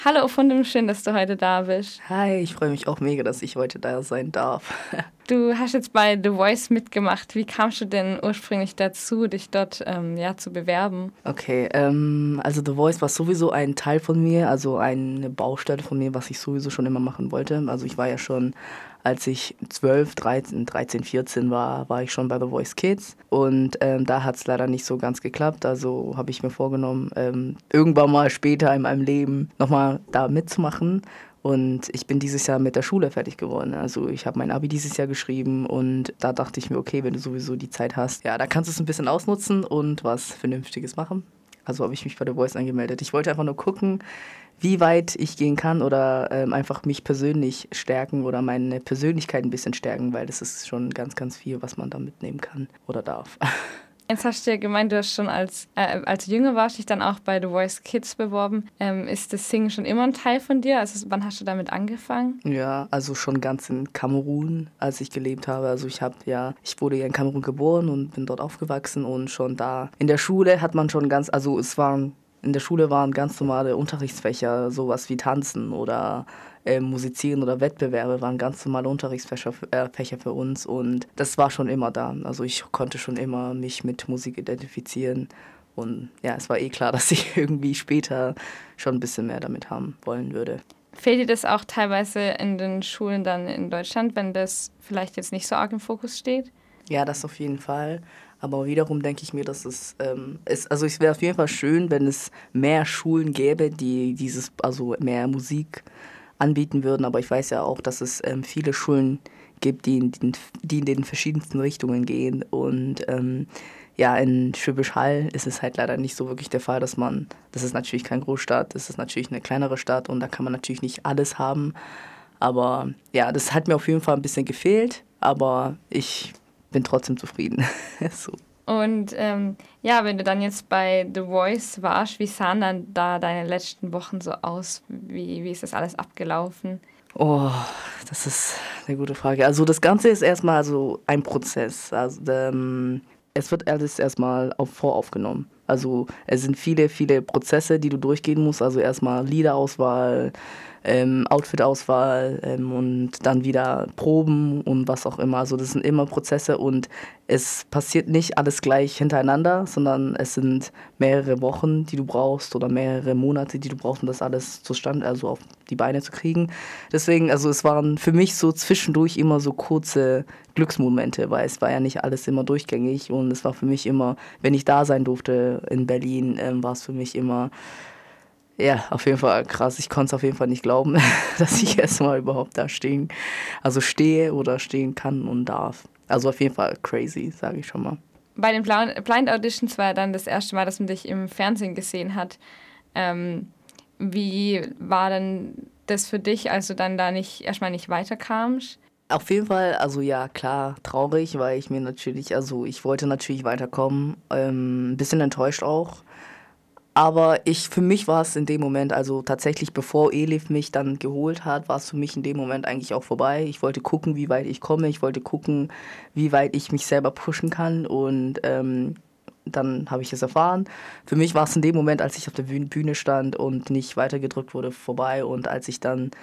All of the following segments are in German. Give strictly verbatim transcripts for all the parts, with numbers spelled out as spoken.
Hallo Fundum, schön, dass du heute da bist. Hi, ich freue mich auch mega, dass ich heute da sein darf. Du hast jetzt bei The Voice mitgemacht. Wie kamst du denn ursprünglich dazu, dich dort ähm, ja, zu bewerben? Okay, ähm, also The Voice war sowieso ein Teil von mir, also eine Baustelle von mir, was ich sowieso schon immer machen wollte. Also ich war ja schon, als ich zwölf, dreizehn, dreizehn, vierzehn war, war ich schon bei The Voice Kids und ähm, da hat es leider nicht so ganz geklappt. Also habe ich mir vorgenommen, ähm, irgendwann mal später in meinem Leben nochmal da mitzumachen. Und ich bin dieses Jahr mit der Schule fertig geworden. Also ich habe mein Abi dieses Jahr geschrieben und da dachte ich mir, okay, wenn du sowieso die Zeit hast, ja, da kannst du es ein bisschen ausnutzen und was Vernünftiges machen. Also habe ich mich bei The Voice angemeldet. Ich wollte einfach nur gucken, wie weit ich gehen kann oder ähm, einfach mich persönlich stärken oder meine Persönlichkeit ein bisschen stärken, weil das ist schon ganz, ganz viel, was man da mitnehmen kann oder darf. Jetzt hast du ja gemeint, du hast schon als, äh, als du jünger warst, dich dann auch bei The Voice Kids beworben. Ähm, ist das Singen schon immer ein Teil von dir? Also wann hast du damit angefangen? Ja, also schon ganz in Kamerun, als ich gelebt habe. Also ich habe ja, ich wurde ja in Kamerun geboren und bin dort aufgewachsen und schon da in der Schule hat man schon ganz, also es waren in der Schule waren ganz normale Unterrichtsfächer, sowas wie Tanzen oder äh, Musizieren oder Wettbewerbe waren ganz normale Unterrichtsfächer für, äh, Fächer für uns und das war schon immer da. Also ich konnte schon immer mich mit Musik identifizieren und ja, es war eh klar, dass ich irgendwie später schon ein bisschen mehr damit haben wollen würde. Fehlt dir das auch teilweise in den Schulen dann in Deutschland, wenn das vielleicht jetzt nicht so arg im Fokus steht? Ja, das auf jeden Fall. Aber wiederum denke ich mir, dass es ähm, ist, also es wäre auf jeden Fall schön, wenn es mehr Schulen gäbe, die dieses, also mehr Musik anbieten würden. Aber ich weiß ja auch, dass es ähm, viele Schulen gibt, die in, den, die in den verschiedensten Richtungen gehen. Und ähm, ja, in Schwäbisch Hall ist es halt leider nicht so wirklich der Fall, dass man, das ist natürlich keine Großstadt, das ist natürlich eine kleinere Stadt und da kann man natürlich nicht alles haben. Aber ja, das hat mir auf jeden Fall ein bisschen gefehlt, aber ich bin trotzdem zufrieden. so. Und ähm, ja, wenn du dann jetzt bei The Voice warst, wie sahen dann da deine letzten Wochen so aus? Wie, wie ist das alles abgelaufen? Oh, das ist eine gute Frage. Also das Ganze ist erstmal so ein Prozess. Also ähm, es wird alles erstmal auf voraufgenommen. Also es sind viele, viele Prozesse, die du durchgehen musst. Also erstmal Liederauswahl, ähm, Outfitauswahl ähm, und dann wieder Proben und was auch immer. Also das sind immer Prozesse und es passiert nicht alles gleich hintereinander, sondern es sind mehrere Wochen, die du brauchst oder mehrere Monate, die du brauchst, um das alles zustande, also auf die Beine zu kriegen. Deswegen, also es waren für mich so zwischendurch immer so kurze Glücksmomente, weil es war ja nicht alles immer durchgängig und es war für mich immer, wenn ich da sein durfte in Berlin, ähm, war es für mich immer, ja, auf jeden Fall krass. Ich konnte es auf jeden Fall nicht glauben, dass ich erstmal überhaupt da stehen, also stehe oder stehen kann und darf. Also auf jeden Fall crazy, sage ich schon mal. Bei den Blau- Blind Auditions war ja dann das erste Mal, dass man dich im Fernsehen gesehen hat. Ähm, wie war denn das für dich, als du dann da nicht erstmal nicht weiterkamst? Auf jeden Fall, also ja, klar, traurig, weil ich mir natürlich, also ich wollte natürlich weiterkommen, ähm, ein bisschen enttäuscht auch. Aber ich, für mich war es in dem Moment, also tatsächlich bevor Elif mich dann geholt hat, war es für mich in dem Moment eigentlich auch vorbei. Ich wollte gucken, wie weit ich komme. Ich wollte gucken, wie weit ich mich selber pushen kann. Und ähm, dann habe ich es erfahren. Für mich war es in dem Moment, als ich auf der Bühne Bühne stand und nicht weitergedrückt wurde, vorbei. Und als ich dann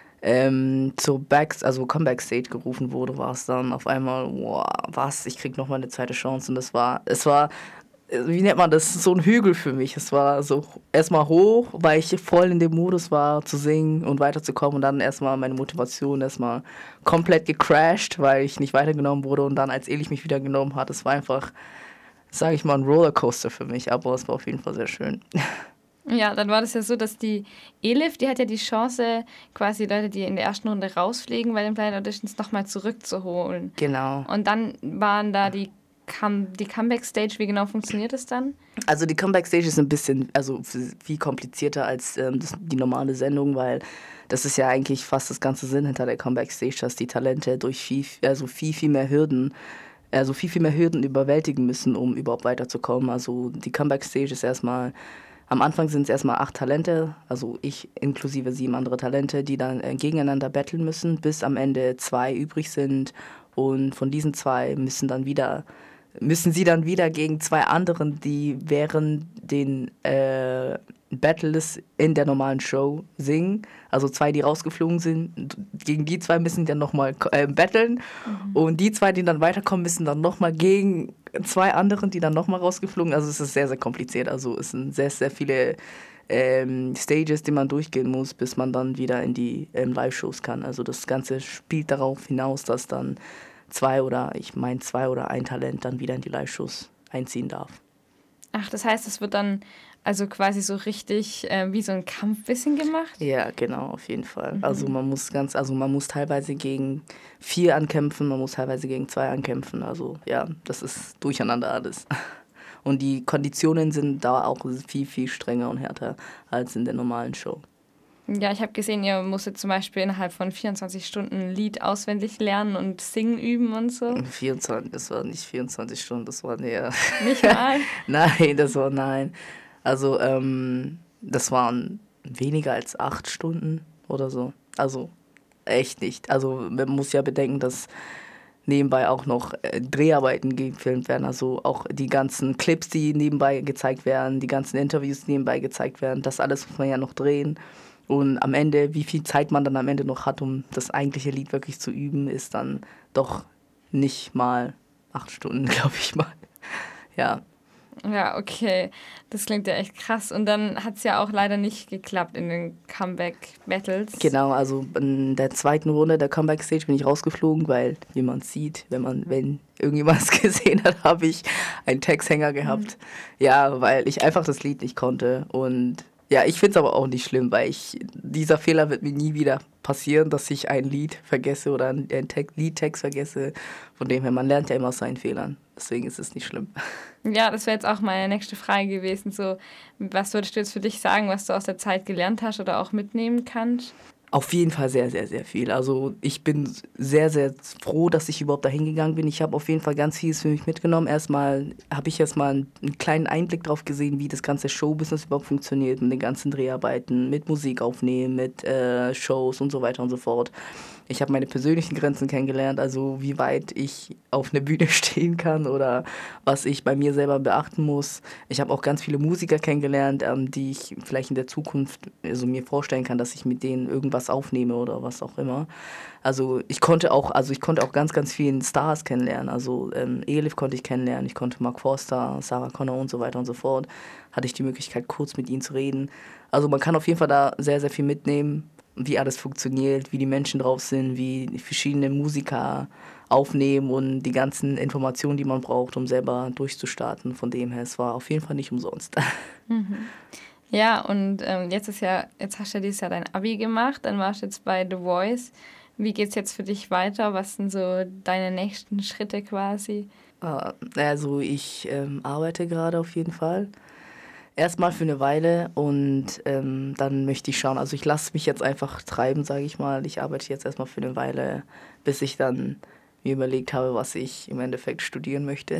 ähm, zur Back, also Comeback Stage gerufen wurde, war es dann auf einmal, wow, was, ich krieg noch mal eine zweite Chance. Und das war, es war wie nennt man das, so ein Hügel für mich. Es war so erstmal hoch, weil ich voll in dem Modus war, zu singen und weiterzukommen und dann erstmal meine Motivation erstmal komplett gecrashed, weil ich nicht weitergenommen wurde und dann, als Elich mich wieder genommen hat, es war einfach, sage ich mal, ein Rollercoaster für mich, aber es war auf jeden Fall sehr schön. Ja, dann war das ja so, dass die Elif, die hat ja die Chance, quasi Leute, die in der ersten Runde rausfliegen, bei den Blind Auditions nochmal zurückzuholen. Genau. Und dann waren da die, Come die Comeback-Stage. Wie genau funktioniert das dann? Also die Comeback-Stage ist ein bisschen, also viel komplizierter als ähm, das, die normale Sendung, weil das ist ja eigentlich fast das ganze Sinn hinter der Comeback-Stage, dass die Talente durch viel, also viel, viel mehr Hürden, also viel, viel mehr Hürden überwältigen müssen, um überhaupt weiterzukommen. Also die Comeback-Stage ist erstmal, am Anfang sind es erstmal acht Talente, also ich inklusive sieben andere Talente, die dann äh, gegeneinander battlen müssen, bis am Ende zwei übrig sind und von diesen zwei müssen dann wieder müssen sie dann wieder gegen zwei anderen, die während den äh, Battles in der normalen Show singen. Also zwei, die rausgeflogen sind. Gegen die zwei müssen die dann nochmal äh, battlen. Mhm. Und die zwei, die dann weiterkommen, müssen dann nochmal gegen zwei anderen, die dann nochmal rausgeflogen sind. Also es ist sehr, sehr kompliziert. Also es sind sehr, sehr viele ähm, Stages, die man durchgehen muss, bis man dann wieder in die ähm, Live-Shows kann. Also das Ganze spielt darauf hinaus, dass dann zwei oder, ich meine zwei oder ein Talent dann wieder in die Live-Shows einziehen darf. Ach, das heißt, es wird dann also quasi so richtig äh, wie so ein Kampf bisschen gemacht? Ja, genau, auf jeden Fall. Mhm. Also man muss ganz, also man muss teilweise gegen vier ankämpfen, man muss teilweise gegen zwei ankämpfen. Also ja, das ist durcheinander alles. Und die Konditionen sind da auch viel, viel strenger und härter als in der normalen Show. Ja, ich habe gesehen, ihr musstet zum Beispiel innerhalb von vierundzwanzig Stunden ein Lied auswendig lernen und singen üben und so. vierundzwanzig, das war nicht vierundzwanzig Stunden, das war näher. Nicht mal? Nein, das war nein. Also ähm, das waren weniger als acht Stunden oder so. Also echt nicht. Also man muss ja bedenken, dass nebenbei auch noch äh, Dreharbeiten gefilmt werden. Also auch die ganzen Clips, die nebenbei gezeigt werden, die ganzen Interviews, die nebenbei gezeigt werden. Das alles muss man ja noch drehen. Und am Ende, wie viel Zeit man dann am Ende noch hat, um das eigentliche Lied wirklich zu üben, ist dann doch nicht mal acht Stunden, glaube ich mal. Ja. Ja, okay. Das klingt ja echt krass. Und dann hat es ja auch leider nicht geklappt in den Comeback-Battles. Genau, also in der zweiten Runde der Comeback-Stage bin ich rausgeflogen, weil, wie man sieht, wenn man, wenn irgendjemand es gesehen hat, habe ich einen Texthänger gehabt. Mhm. Ja, weil ich einfach das Lied nicht konnte. Und ja, ich finde es aber auch nicht schlimm, weil ich, dieser Fehler wird mir nie wieder passieren, dass ich ein Lied vergesse oder einen Liedtext vergesse. Von dem her, man lernt ja immer aus seinen Fehlern. Deswegen ist es nicht schlimm. Ja, das wäre jetzt auch meine nächste Frage gewesen. So, was würdest du jetzt für dich sagen, was du aus der Zeit gelernt hast oder auch mitnehmen kannst? Auf jeden Fall sehr, sehr, sehr viel. Also ich bin sehr, sehr froh, dass ich überhaupt dahin gegangen bin. Ich habe auf jeden Fall ganz vieles für mich mitgenommen. Erstmal habe ich erstmal einen kleinen Einblick drauf gesehen, wie das ganze Showbusiness überhaupt funktioniert, mit den ganzen Dreharbeiten, mit Musik aufnehmen, mit äh, Shows und so weiter und so fort. Ich habe meine persönlichen Grenzen kennengelernt, also wie weit ich auf einer Bühne stehen kann oder was ich bei mir selber beachten muss. Ich habe auch ganz viele Musiker kennengelernt, ähm, die ich vielleicht in der Zukunft also mir vorstellen kann, dass ich mit denen irgendwas aufnehme oder was auch immer. Also ich konnte auch, also ich konnte auch ganz, ganz vielen Stars kennenlernen. Also ähm, Elif konnte ich kennenlernen, ich konnte Mark Forster, Sarah Connor und so weiter und so fort. Hatte ich die Möglichkeit, kurz mit ihnen zu reden. Also man kann auf jeden Fall da sehr, sehr viel mitnehmen, wie alles funktioniert, wie die Menschen drauf sind, wie die verschiedenen Musiker aufnehmen und die ganzen Informationen, die man braucht, um selber durchzustarten. Von dem her, es war auf jeden Fall nicht umsonst. Mhm. Ja, und ähm, jetzt ist ja, jetzt hast du ja dieses Jahr dein Abi gemacht, dann warst du jetzt bei The Voice. Wie geht's jetzt für dich weiter? Was sind so deine nächsten Schritte quasi? Also ich ähm, arbeite gerade auf jeden Fall. Erstmal für eine Weile und ähm, dann möchte ich schauen. Also ich lasse mich jetzt einfach treiben, sage ich mal. Ich arbeite jetzt erstmal für eine Weile, bis ich dann mir überlegt habe, was ich im Endeffekt studieren möchte.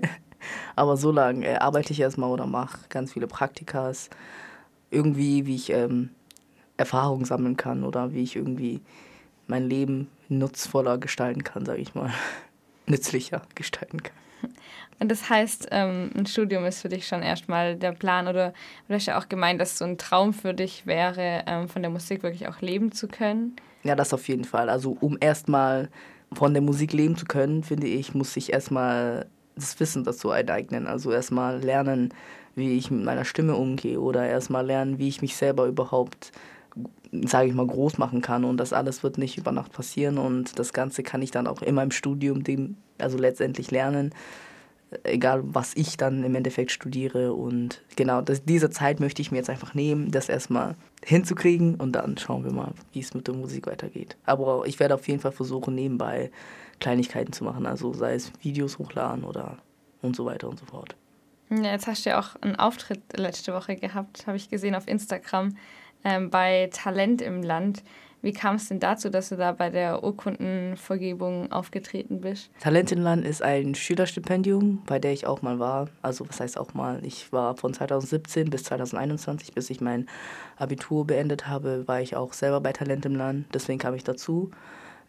Aber so lange äh, arbeite ich erstmal oder mache ganz viele Praktikas. Irgendwie, wie ich ähm, Erfahrung sammeln kann oder wie ich irgendwie mein Leben nutzvoller gestalten kann, sage ich mal. Nützlicher gestalten kann. Und das heißt, ähm, ein Studium ist für dich schon erstmal der Plan oder du hast ja auch gemeint, dass so ein Traum für dich wäre, ähm, von der Musik wirklich auch leben zu können. Ja, das auf jeden Fall. Also um erstmal von der Musik leben zu können, finde ich, muss ich erstmal das Wissen dazu aneignen. Also erstmal lernen, wie ich mit meiner Stimme umgehe oder erstmal lernen, wie ich mich selber überhaupt, sage ich mal, groß machen kann. Und das alles wird nicht über Nacht passieren und das Ganze kann ich dann auch in meinem Studium dem, also letztendlich lernen. Egal, was ich dann im Endeffekt studiere. Und genau, das, diese Zeit möchte ich mir jetzt einfach nehmen, das erstmal hinzukriegen und dann schauen wir mal, wie es mit der Musik weitergeht. Aber ich werde auf jeden Fall versuchen, nebenbei Kleinigkeiten zu machen, also sei es Videos hochladen oder und so weiter und so fort. Ja, jetzt hast du ja auch einen Auftritt letzte Woche gehabt, habe ich gesehen auf Instagram, ähm, bei Talent im Land. Wie kam es denn dazu, dass du da bei der Urkundenvergebung aufgetreten bist? Talent im Land ist ein Schülerstipendium, bei der ich auch mal war. Also was heißt auch mal? Ich war von zwanzig siebzehn bis zwanzig einundzwanzig, bis ich mein Abitur beendet habe, war ich auch selber bei Talent im Land. Deswegen kam ich dazu.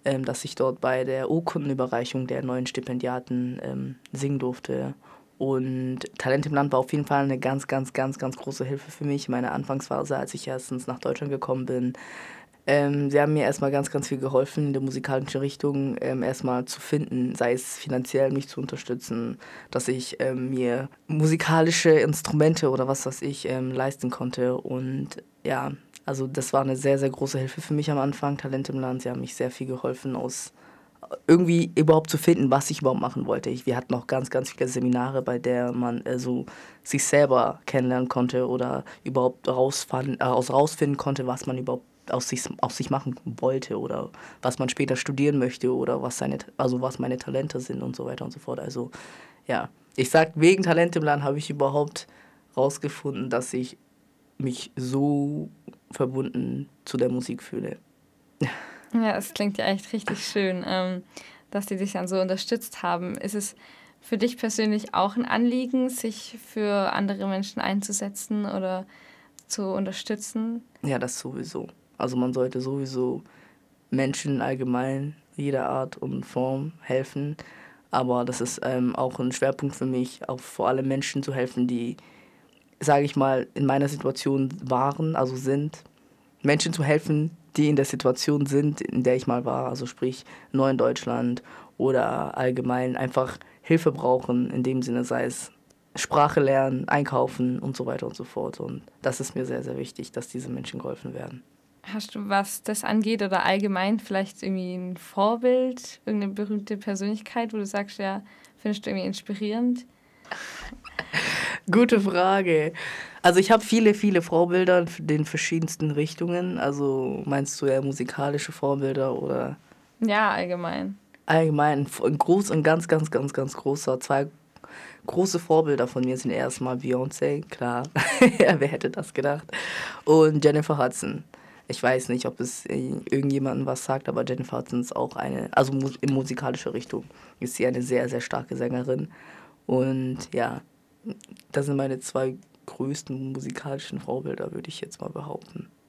ähm, dass ich dort bei der Urkundenüberreichung der neuen Stipendiaten ähm, singen durfte. Und Talent im Land war auf jeden Fall eine ganz, ganz, ganz, ganz große Hilfe für mich. Meine Anfangsphase, als ich erstens nach Deutschland gekommen bin. Ähm, sie haben mir erstmal ganz, ganz viel geholfen in der musikalischen Richtung, ähm, erstmal zu finden, sei es finanziell mich zu unterstützen, dass ich ähm, mir musikalische Instrumente oder was weiß ich ähm, leisten konnte. Und ja, also das war eine sehr, sehr große Hilfe für mich am Anfang, Talent im Land. Sie haben mich sehr viel geholfen, aus irgendwie überhaupt zu finden, was ich überhaupt machen wollte. Ich, wir hatten auch ganz, ganz viele Seminare, bei der man äh, so sich selber kennenlernen konnte oder überhaupt rausfand, äh, aus rausfinden konnte, was man überhaupt aus sich, aus sich machen wollte oder was man später studieren möchte oder was seine, also was meine Talente sind und so weiter und so fort. Also ja, ich sag, wegen Talent im Land habe ich überhaupt rausgefunden, dass ich mich so verbunden zu der Musik fühle. Ja, es klingt ja echt richtig schön, ähm, dass die dich dann so unterstützt haben. Ist es für dich persönlich auch ein Anliegen, sich für andere Menschen einzusetzen oder zu unterstützen? Ja, das sowieso. Also man sollte sowieso Menschen allgemein jeder Art und Form helfen. Aber das ist ähm, auch ein Schwerpunkt für mich, auch vor allem Menschen zu helfen, die, sage ich mal, in meiner Situation waren, also sind. Menschen zu helfen, die in der Situation sind, in der ich mal war, also sprich neu in Deutschland oder allgemein einfach Hilfe brauchen, in dem Sinne, sei es Sprache lernen, einkaufen und so weiter und so fort. Und das ist mir sehr, sehr wichtig, dass diese Menschen geholfen werden. Hast du, was das angeht oder allgemein vielleicht irgendwie ein Vorbild, irgendeine berühmte Persönlichkeit, wo du sagst, ja, findest du irgendwie inspirierend? Gute Frage. Also ich habe viele, viele Vorbilder in den verschiedensten Richtungen. Also meinst du eher musikalische Vorbilder oder Ja, allgemein. allgemein ein groß, ein ganz, ganz, ganz, ganz großer, zwei große Vorbilder von mir sind erstmal Beyoncé, klar. Ja, wer hätte das gedacht? Und Jennifer Hudson. Ich weiß nicht, ob es irgendjemandem was sagt, aber Jennifer Hudson ist auch eine, also in musikalischer Richtung ist sie eine sehr, sehr starke Sängerin. Und ja, das sind meine zwei größten musikalischen Vorbilder, würde ich jetzt mal behaupten.